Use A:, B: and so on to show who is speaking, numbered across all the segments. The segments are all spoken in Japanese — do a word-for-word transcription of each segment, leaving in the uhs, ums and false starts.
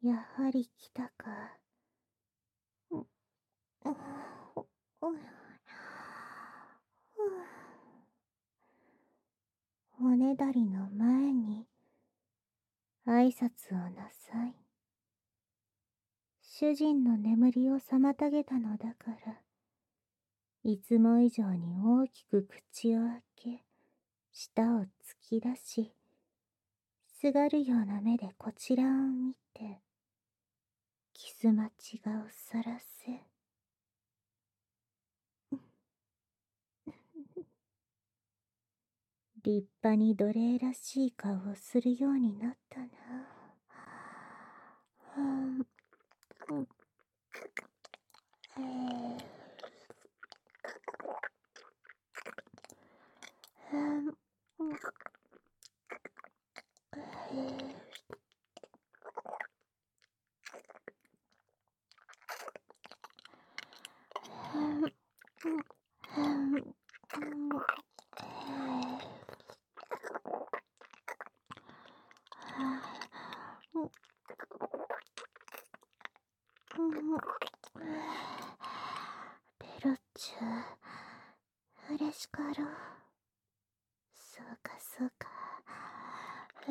A: やはり来たか。う、う、う、う、おねだりの前に挨拶をなさい。主人の眠りを妨げたのだから、いつも以上に大きく口を開け、舌を突き出し、すがるような目でこちらを見て、キス待ちがをさらせ。立派に奴隷らしい顔をするようになったな。うん、うん、えー、うん、うん、えー、うん、うん、うん、うん、ペロッチュ嬉しかろう。そうかそうか。うん、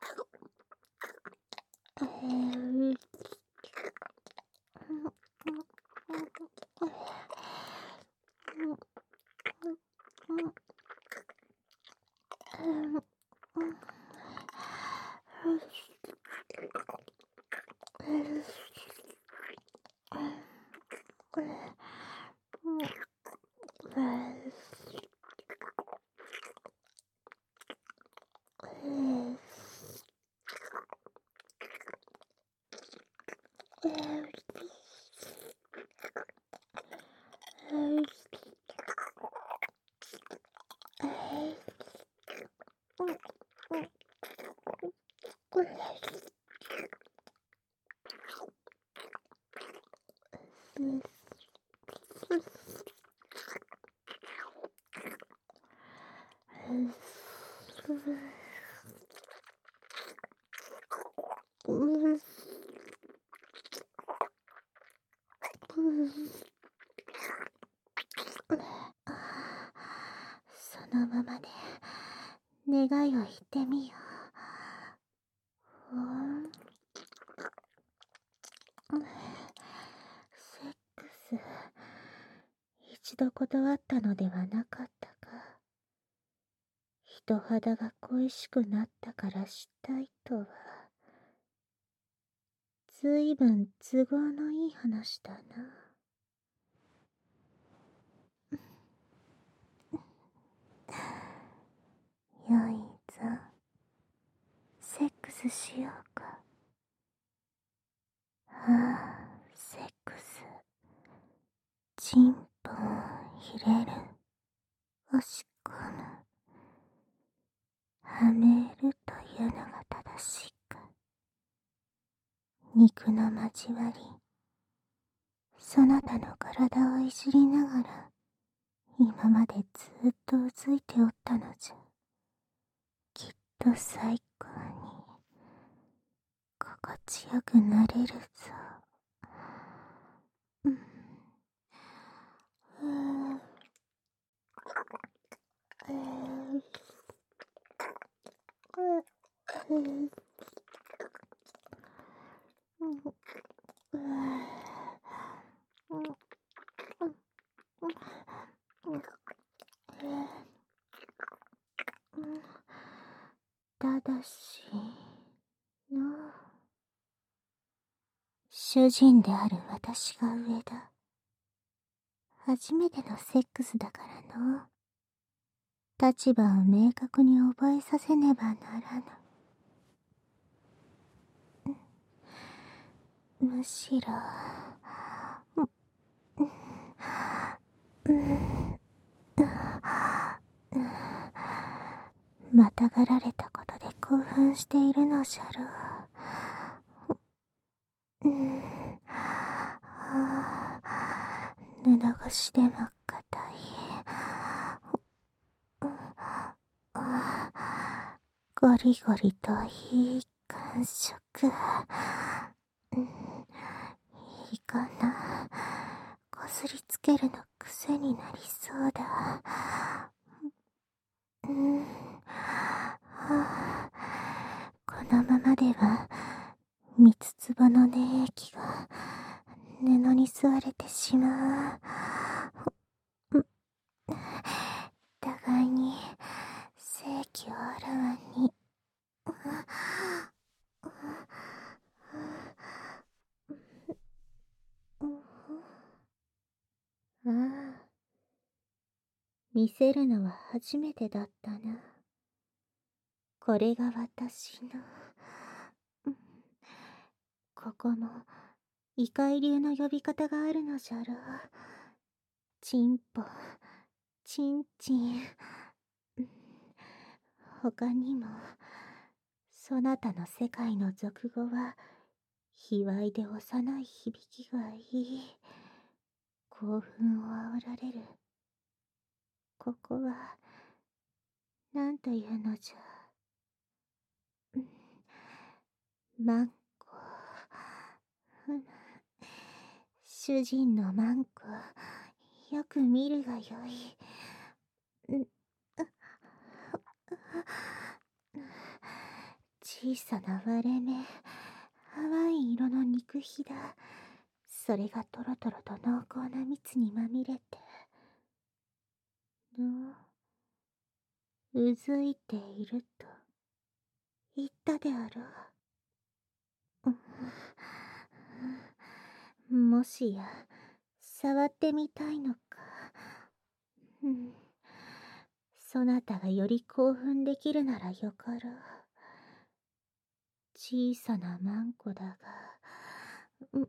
A: えー、そのままで願いを言ってみよう。ふん、セックス一度断ったのではなかったか。人肌が恋しくなったからしたいとは、ずいぶん都合のいい話だな。よいぞ、セックスしようか。ああ、セックス。チンポン入れる、押し込む、はめるというのが正しいか。肉の交わり、そなたの体をいじりながら今までずっとうずいておったのじゃ。きっと最高に心地よくなれるぞ。うん、うん、うん、うん、ただしの、主人である私が上だ。初めてのセックスだからの、立場を明確に覚えさせねばならぬ。むしろ、またがられたことで興奮しているのじゃろう。うん、布越しでも硬い。ゴリゴリといい感触。 いいかな。こすりつけるの癖になりそうだ。うん。はあ、このままでは三つ壺の粘液が布に吸われてしまう。互いに正気をあらわに。ああ、見せるのは初めてだったな。これが私の。ここも異界流の呼び方があるのじゃろう。チンポ、チンチン。他にも、そなたの世界の俗語は、卑猥で幼い響きがいい。興奮を煽られる。ここは、なんというのじゃ。マンコ。主人のマンコ、よく見るがよい。小さな割れ目、淡い色の肉ひだ。それがトロトロと濃厚な蜜にまみれて、の、うずいていると言ったであろう。もしや、触ってみたいのか。うん。そなたがより興奮できるならよかろう。小さなマンコだが、うん。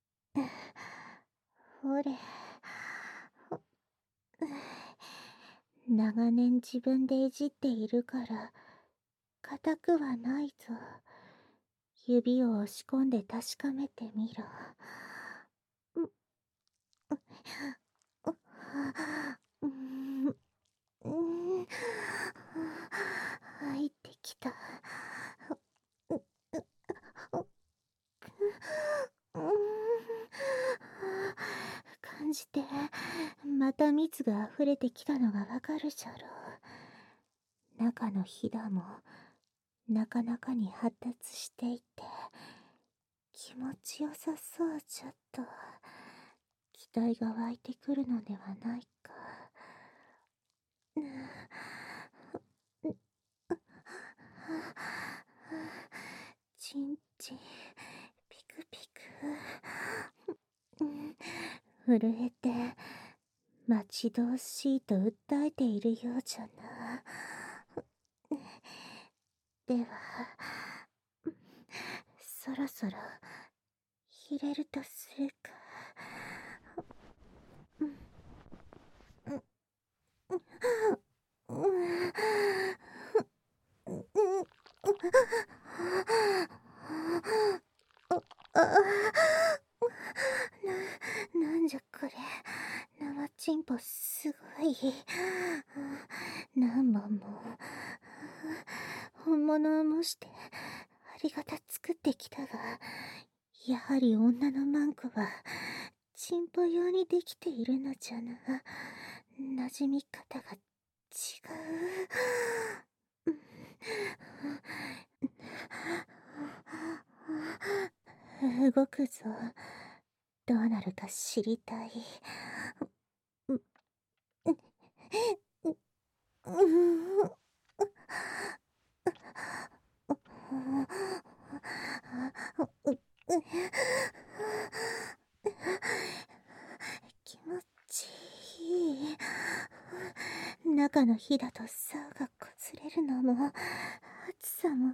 A: ほれ。長年自分でいじっているから、硬くはないぞ。指を押し込んで確かめてみろ。うん、うん、入ってきた。感じて、また蜜が溢れてきたのがわかるじゃろう。中のひだも、なかなかに発達していて、気持ちよさそうじゃと、期待が湧いてくるのではないか。ちんちん、ピクピク。震えて、待ち遠しいと訴えているようじゃな。では、そろそろ、入れるとするか。な、なんじゃこれ。生チンポすごい。何本も。本物を模して、ありがた作ってきたが、やはり女のマンコは、チンポ用にできているのじゃな。馴染み方が違う。動くぞ。どうなるか知りたい。気持ちいい。中の火だと竿がこずれるのも、暑さも、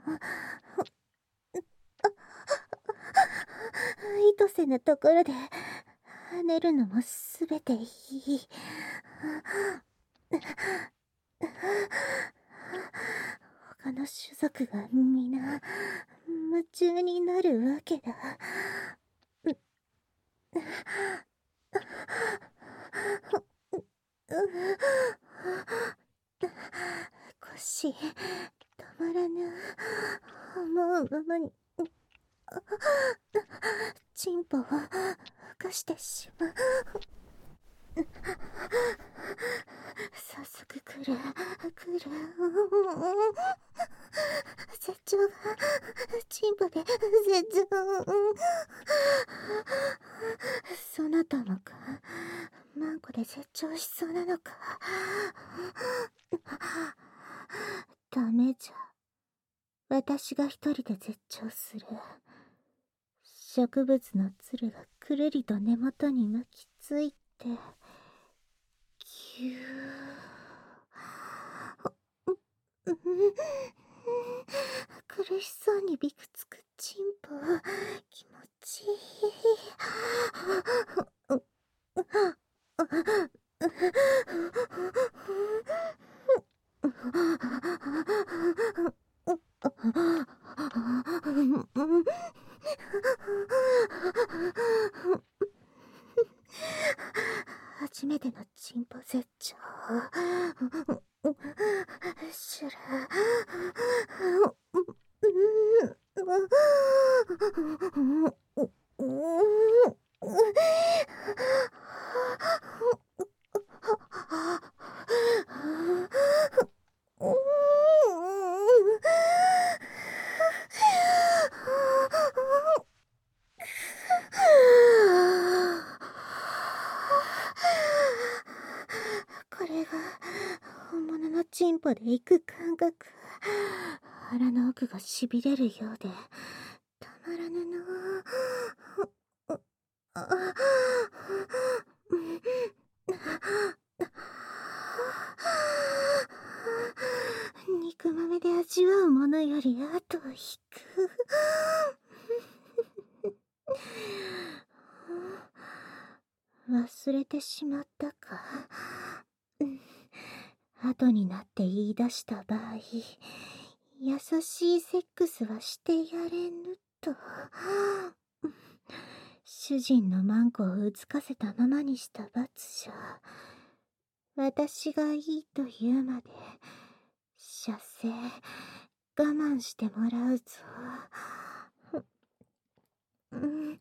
A: 意図せぬところで跳ねるのもすべていい。他の種族が皆夢中になるわけだ。腰、止まらぬ。思うままに。 チンポを浮かしてしまう。早速来る来る。絶頂がチンポで絶頂。そなたもか。マンコで絶頂しそうなのか。ダメじゃ。私が一人で絶頂する。植物のつるがくるりと根元に巻きついて、ぎゅー。苦しそうにびくつくチンポ、気持ちいい。初めてのチンポ絶頂。シュラ。これが本物のチンポで行く感覚。腹の奥がしびれるようでたまらぬの。肉豆で味わうものより後を引く。忘れてしまったか。後になって言い出した場合、優しいセックスはしてやれぬと。主人のマンコをうつかせたままにした罰じゃ。私がいいと言うまで射精我慢してもらうぞ。うん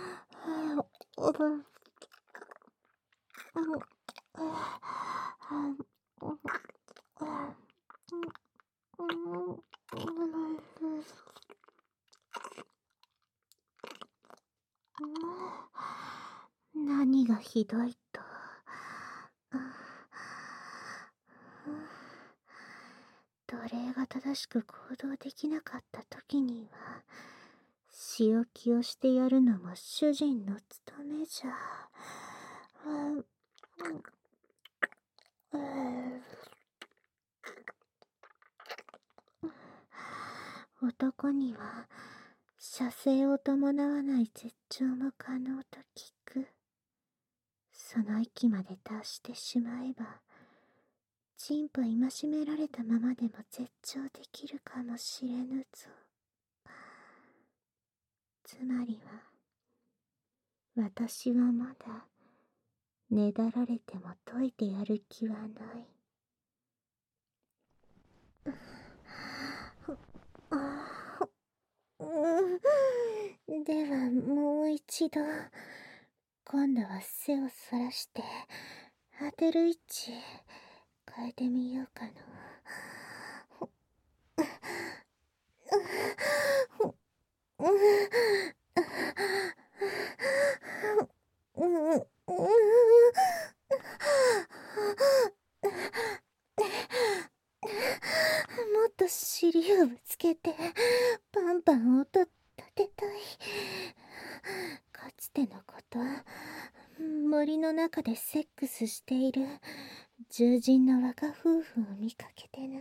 A: 何がひどいと。奴隷が正しく行動できなかった時には仕置きをしてやるのも主人の務めじゃ。男には射精を伴わない絶頂も可能と聞く。その域まで達してしまえばチンポ戒められたままでも絶頂できるかもしれぬぞ。つまりは私はまだねだられても解いてやる気はない。ではもう一度。今度は背をそらして当てる位置変えてみようかな。もっと尻をぶつけてパンパン音立てたい。かつてのこと、森の中でセックスしている獣人の若夫婦を見かけてな。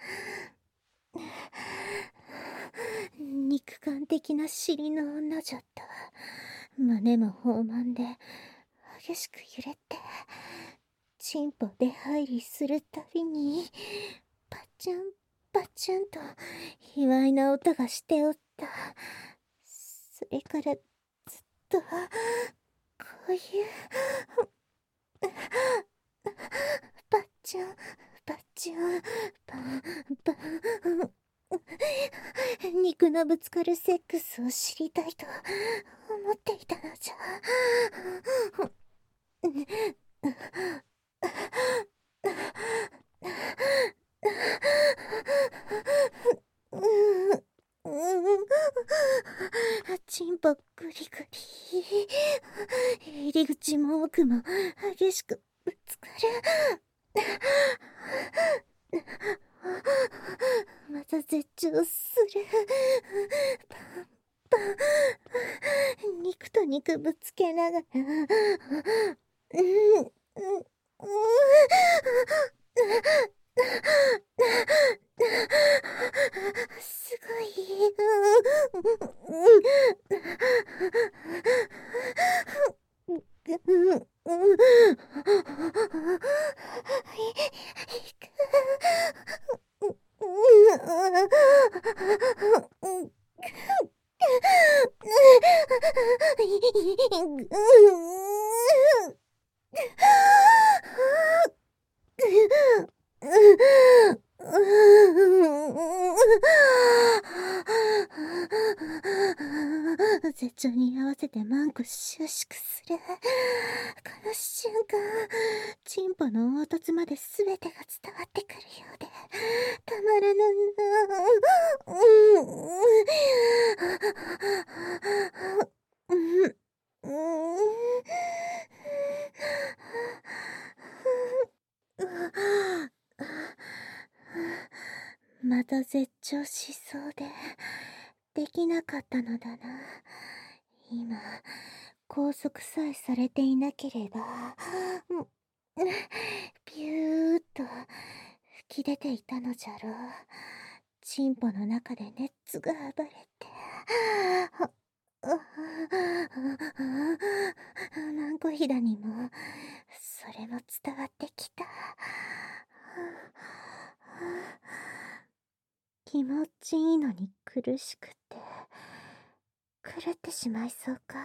A: 肉感的な尻の女じゃった。胸も豊満で激しく揺れてチンポ出入りするたびにパチャンパチャンと卑猥な音がしておった。それからずっとこういうパッチャンパッチャンパンパン肉のぶつかるセックスを知りたいと思思っていたのじゃ。チンポグリグリ。入り口も奥も激しくぶつかる。また絶頂する。パンパン。肉と肉ぶつけながら。うんうんうんすごい。絶頂に合わせてマンコ収縮する。この瞬間、チンポの凹凸まで全てが伝わってくるようで、たまらぬ。また絶頂しそうで、できなかったのだな。今、拘束さえされていなければ、ビューッと吹き出ていたのじゃろう。チンポの中で熱が暴れて。マンコヒダにも、それも伝わってきた。気持ちいいのに苦しくて、狂ってしまいそうか。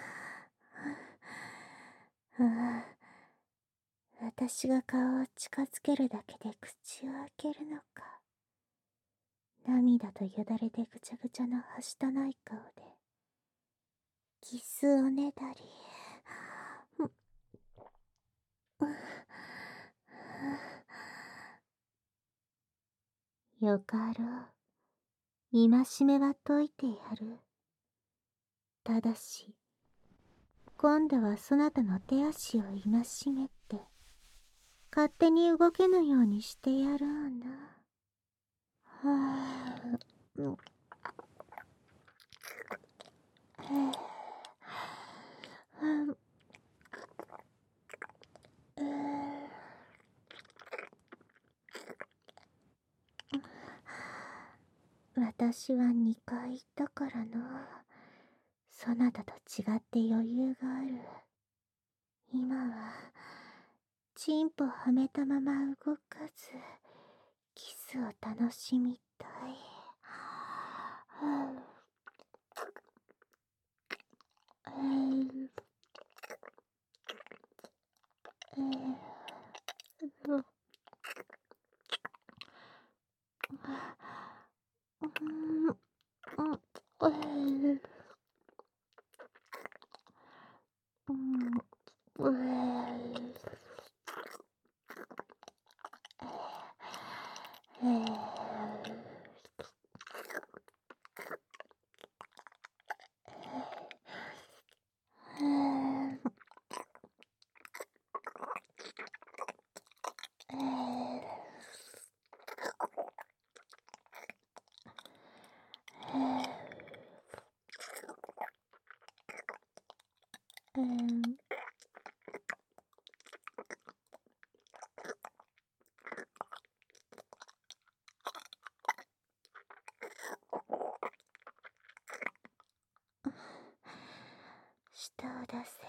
A: ああ、私が顔を近づけるだけで口を開けるのか。涙とよだれでぐちゃぐちゃのはしたない顔で、キスをねだり。よかろう。戒めは解いてやる。ただし、今度はそなたの手足を戒めて、勝手に動けぬようにしてやろうな。はあ、うん、うん私はにかい行ったからな。そなたと違って余裕がある。今は、チンポはめたまま動かず、キスを楽しみたい。舌を出せ。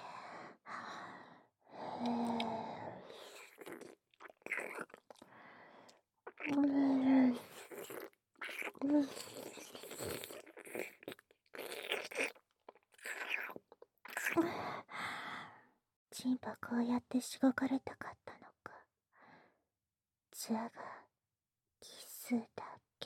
A: チンポこうやってしごかれたかったのか。じゃが、キスだけ。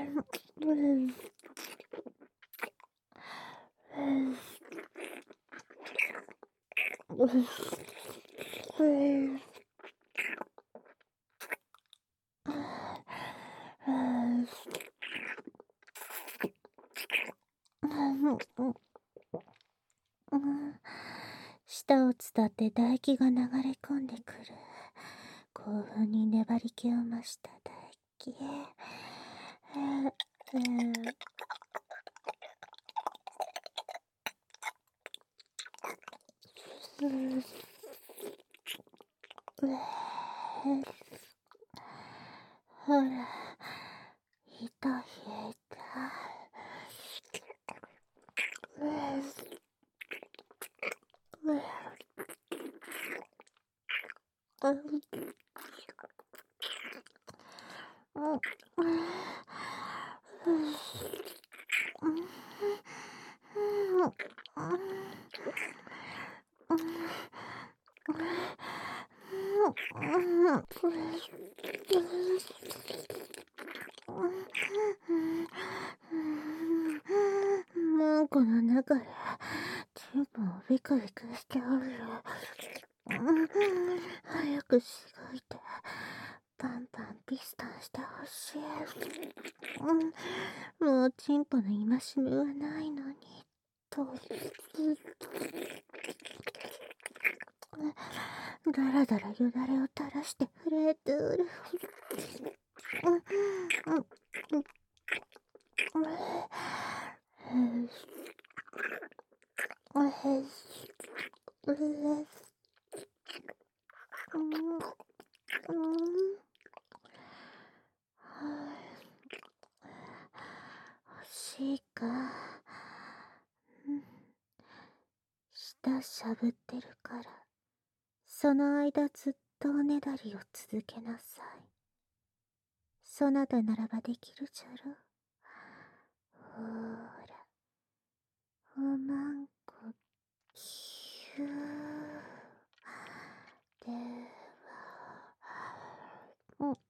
A: 舌を伝って唾液が流れ込んでくる。興奮に粘り気を増した唾液。ほら、いたいた。もうこの中でチンポをビクビクしておるよ。早くしごいてパンパンピスタンしてほしい。もうチンポの戒めはないのにと。だらだらよだれを垂らして震えておる。欲しいか。舌しゃぶってるから、その間ずっとおねだりを続けなさい。そなたならばできるじゃろ。ほーら、おまんこきゅー。では、うん、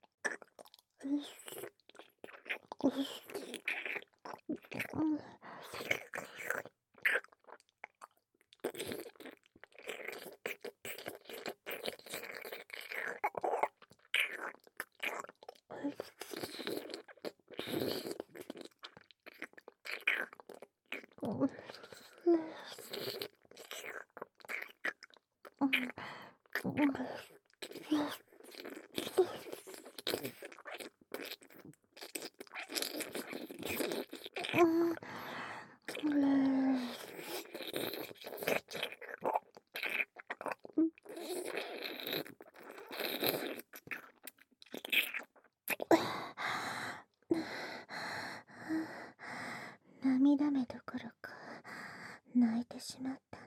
A: 涙目どころか泣いてしまったな。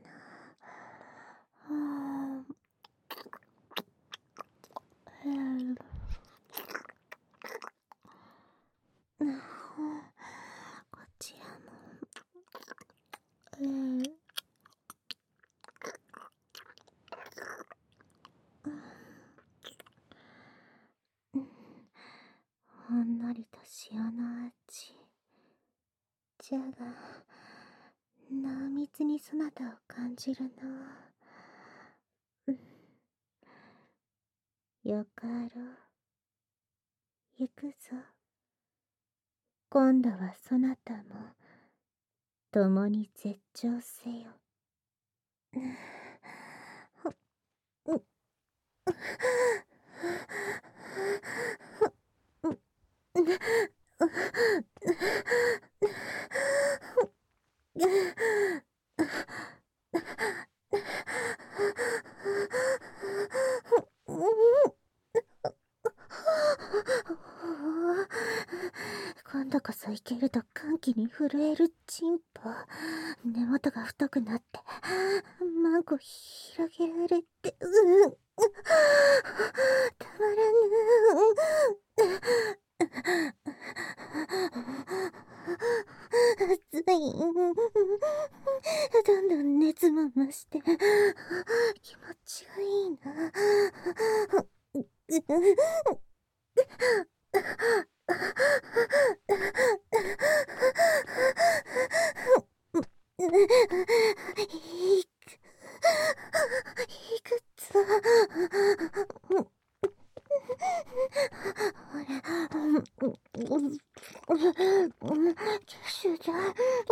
A: こちらも。ほんのりと塩の味。じゃが濃密にそなたを感じるの。よかろう。行くぞ。今度はそなたも共に絶頂せよ。今度こそいけると歓喜に震えるチンポ。根元が太くなってマンコ広げられて、うん、たまらぬ。熱い。どんどん熱も増して気持ちがいいな。 キッシュじゃ。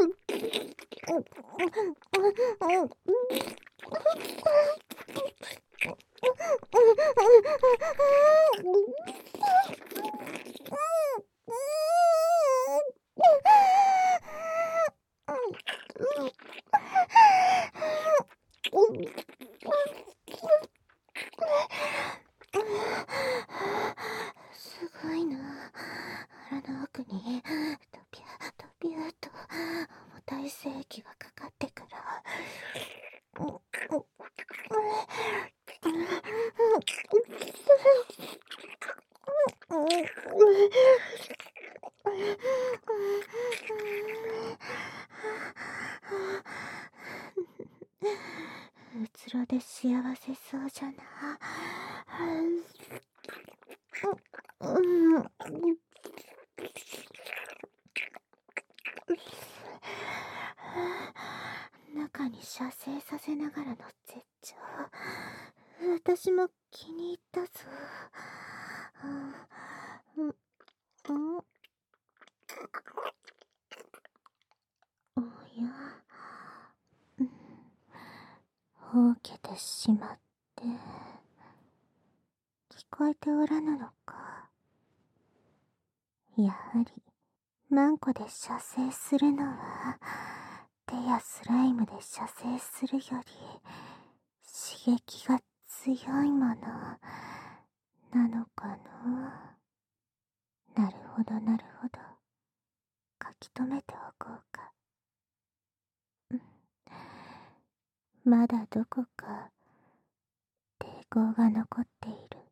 A: すごいな。腹の奥にドピュードピューと重たい精液がかかってくる。うつろで幸せそうじゃな。中に射精させながらの絶頂。私も気に入ったぞ。うん、おや、ほうけてしまって聞こえておらぬのか。やはりマンコで射精するのは手やスライムで射精するより刺激が強いものなのかな。なるほどなるほど、書き留めておこうか。まだどこか抵抗が残っている。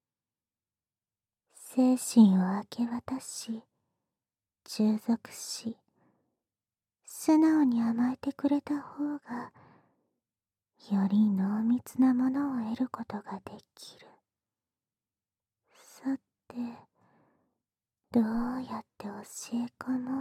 A: 精神を明け渡し従属し素直に甘えてくれた方がより濃密なものを得ることができる。さて、どうやって教え込も